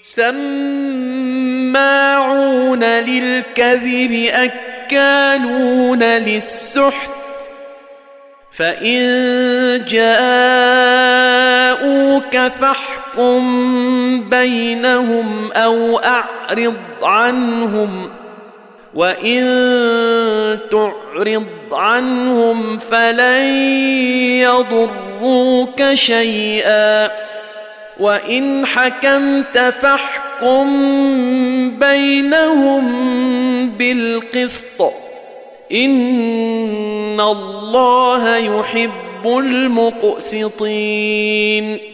سماعون للكذب أكالون للسحت فإن جاءوك فاحكم بينهم أو أعرض عنهم وإن تعرض عنهم فلن يضروك شيئا وإن حكمت فاحكم بينهم بالقسط إن الله يحب المقسطين